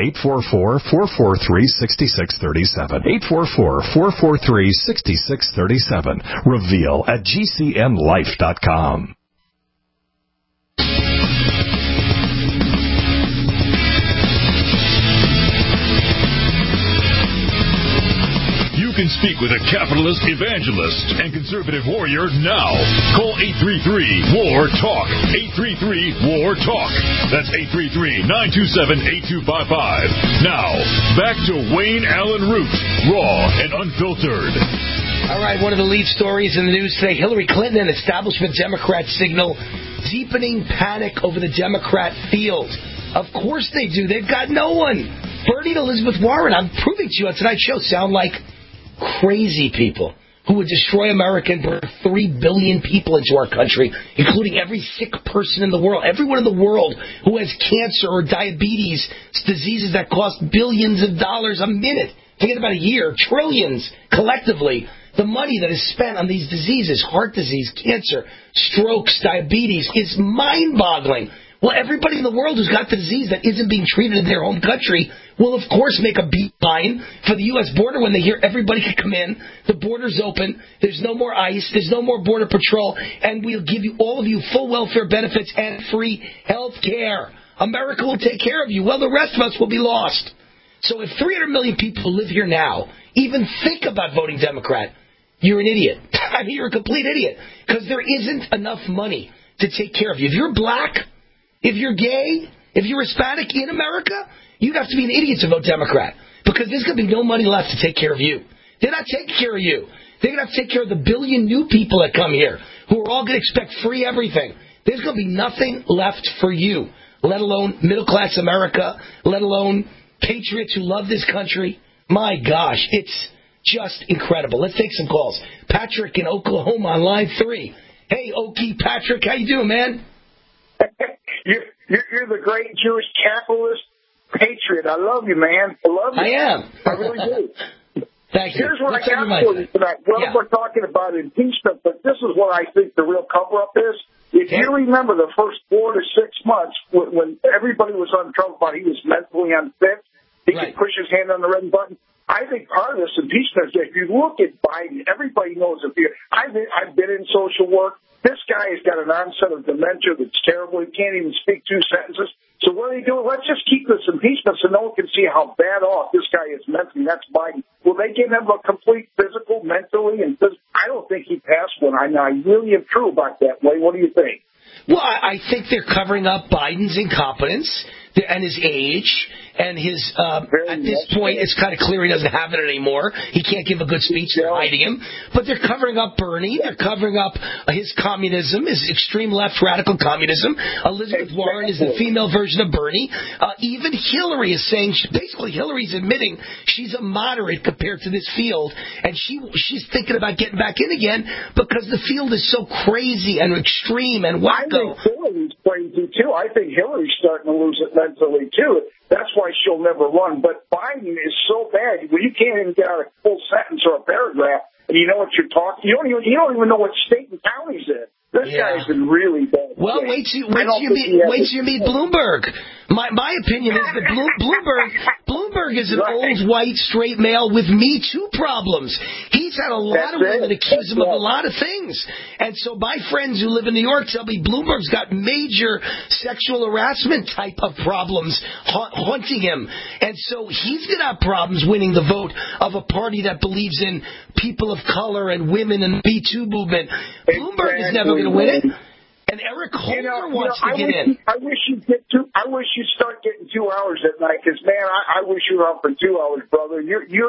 844-443-6637. 844-443-6637. Reveal at GCNlife.com. You can speak with a capitalist evangelist and conservative warrior now. Call 833-WAR-TALK. 833-WAR-TALK. That's 833-927-8255. Now, back to Wayne Allen Root, raw and unfiltered. All right, one of the lead stories in the news today, Hillary Clinton and establishment Democrats signal deepening panic over the Democrat field. Of course they do. They've got no one. Bernie and Elizabeth Warren, I'm proving to you on tonight's show, sound like crazy people who would destroy America and bring 3 billion people into our country, including every sick person in the world, everyone in the world who has cancer or diabetes, diseases that cost billions of dollars a minute. Forget about a year, trillions collectively. The money that is spent on these diseases, heart disease, cancer, strokes, diabetes, is mind-boggling. Well, everybody in the world who's got the disease that isn't being treated in their home country will, of course, make a beeline for the U.S. border when they hear everybody can come in, the border's open, there's no more ICE, there's no more Border Patrol, and we'll give you all of you full welfare benefits and free health care. America will take care of you. Well, the rest of us will be lost. So if 300 million people who live here now even think about voting Democrat, you're an idiot. I mean, you're a complete idiot, because there isn't enough money to take care of you. If you're black, if you're gay, if you're Hispanic in America, you'd have to be an idiot to vote Democrat, because there's going to be no money left to take care of you. They're not taking care of you. They're going to have to take care of the billion new people that come here who are all going to expect free everything. There's going to be nothing left for you, let alone middle-class America, let alone patriots who love this country. My gosh, it's just incredible. Let's take some calls. Patrick in Oklahoma on line 3. Hey, Okie Patrick, how you doing, man? You're the great Jewish capitalist patriot. I love you, man. I love you. I am. I really do. Thank you. Here's what I got for you tonight. Well, we're talking about impeachment, but this is what I think the real cover-up is. If you remember the first 4 to 6 months when everybody was on Trump about he was mentally unfit, He can push his hand on the red button. I think part of this impeachment is if you look at Biden, everybody knows it. I've been in social work. This guy has got an onset of dementia that's terrible. He can't even speak 2 sentences. So what are they doing? Let's just keep this impeachment so no one can see how bad off this guy is mentally. That's Biden. Will they give him a complete physical, mentally, and physical? I don't think he passed one. I really am true about that, Wayne. What do you think? Well, I think they're covering up Biden's incompetence and his age and his, at this point, it's kind of clear he doesn't have it anymore. He can't give a good speech. They're hiding him. But they're covering up Bernie. They're covering up his communism, his extreme left radical communism. Elizabeth Warren is the female version of Bernie. Even Hillary is saying, basically Hillary's admitting she's a moderate compared to this field. And she's thinking about getting back in again because the field is so crazy and extreme and wacko. I think Hillary's crazy, too. I think Hillary's starting to lose it mentally, too. That's why she'll never run. But Biden is so bad. Well, you can't even get out a full sentence or a paragraph, and you know what you're talking. You don't even know what state and county he's in. This guy's been really bad. Well, wait till you meet Bloomberg. My opinion is that Bloomberg is an old white straight male with Me Too problems. He's had a lot of women accuse him of a lot of things. And so my friends who live in New York tell me Bloomberg's got major sexual harassment type of problems haunting him. And so he's going to have problems winning the vote of a party that believes in people of color and women and the Me Too movement. Bloomberg is never going to win it. And Eric Holder wants to get in. I wish you'd start getting 2 hours at night, because man, I wish you were up for 2 hours, brother.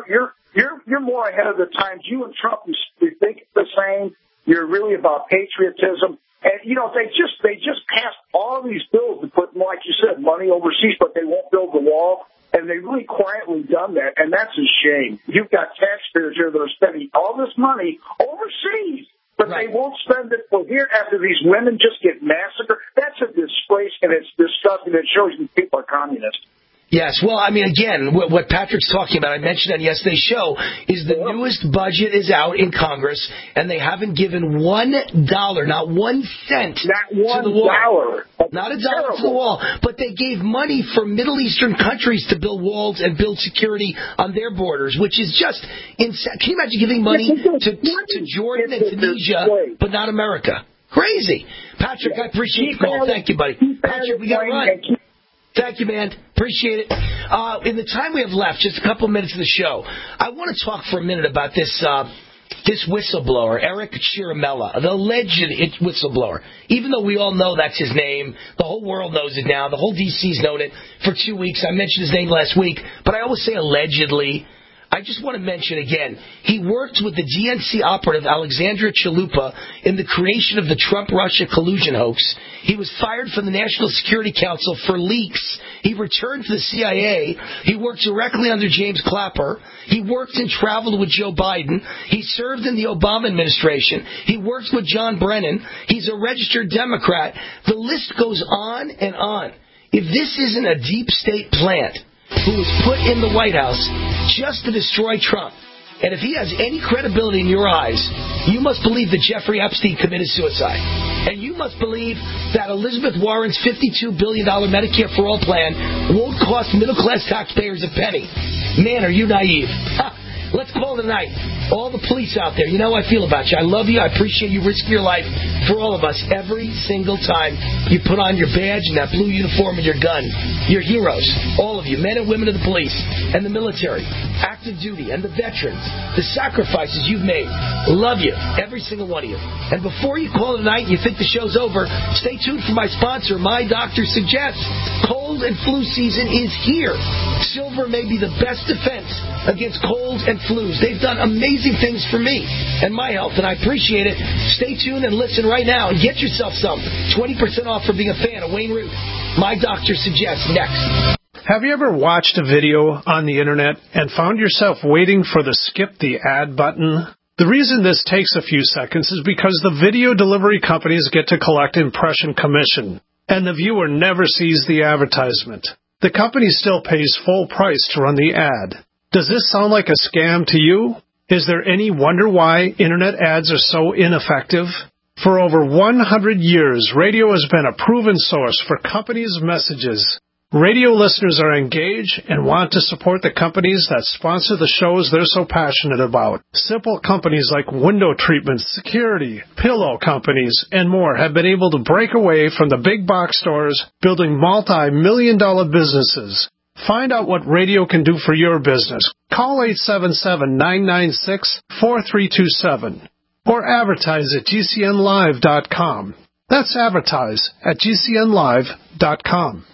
You're more ahead of the times. You and Trump, we think the same. You're really about patriotism, and they just passed all these bills to put, like you said, money overseas, but they won't build the wall. And they've really quietly done that, and that's a shame. You've got taxpayers here that are spending all this money overseas. But they won't spend it for here after these women just get massacred. That's a disgrace, and it's disgusting. It shows you people are communists. Yes, well, I mean, again, what Patrick's talking about, I mentioned on yesterday's show, is the newest budget is out in Congress, and they haven't given $1, not 1 cent to the wall. Not $1 to the wall. But they gave money for Middle Eastern countries to build walls and build security on their borders, which is just insane. Can you imagine giving money to Jordan and Tunisia, but not America? Crazy. Patrick, I appreciate the call. Thank you, buddy. Patrick, we got to run. Thank you, man. Appreciate it. In the time we have left, just a couple minutes of the show, I want to talk for a minute about this whistleblower, Eric Ciaramella, the alleged whistleblower. Even though we all know that's his name, the whole world knows it now. The whole D.C.'s known it for 2 weeks. I mentioned his name last week, but I always say allegedly. I just want to mention again, he worked with the DNC operative Alexandria Chalupa in the creation of the Trump-Russia collusion hoax. He was fired from the National Security Council for leaks. He returned to the CIA. He worked directly under James Clapper. He worked and traveled with Joe Biden. He served in the Obama administration. He worked with John Brennan. He's a registered Democrat. The list goes on and on. If this isn't a deep state plant who was put in the White House just to destroy Trump, and if he has any credibility in your eyes, you must believe that Jeffrey Epstein committed suicide. And you must believe that Elizabeth Warren's $52 billion Medicare for All plan won't cost middle-class taxpayers a penny. Man, are you naive. Let's call it a night. All the police out there, you know how I feel about you. I love you. I appreciate you risking your life for all of us every single time you put on your badge and that blue uniform and your gun. You're heroes. All of you, men and women of the police and the military, active duty, and the veterans, the sacrifices you've made. Love you, every single one of you. And before you call it a night and you think the show's over, stay tuned for my sponsor, My Doctor Suggests. Cold and flu season is here. Silver may be the best defense against colds and flus. They've done amazing things for me and my health, and I appreciate it. Stay tuned and listen right now and get yourself some. 20% off for being a fan of Wayne Root. My Doctor Suggests next. Have you ever watched a video on the internet and found yourself waiting for the skip the ad button? The reason this takes a few seconds is because the video delivery companies get to collect impression commission, and the viewer never sees the advertisement. The company still pays full price to run the ad. Does this sound like a scam to you? Is there any wonder why internet ads are so ineffective? For over 100 years, radio has been a proven source for companies' messages Radio listeners are engaged and want to support the companies that sponsor the shows they're so passionate about. Simple companies like window treatments, security, pillow companies, and more have been able to break away from the big box stores, building multi-million-dollar businesses. Find out what radio can do for your business. Call 877-996-4327 or advertise at GCNlive.com. That's advertise at GCNlive.com.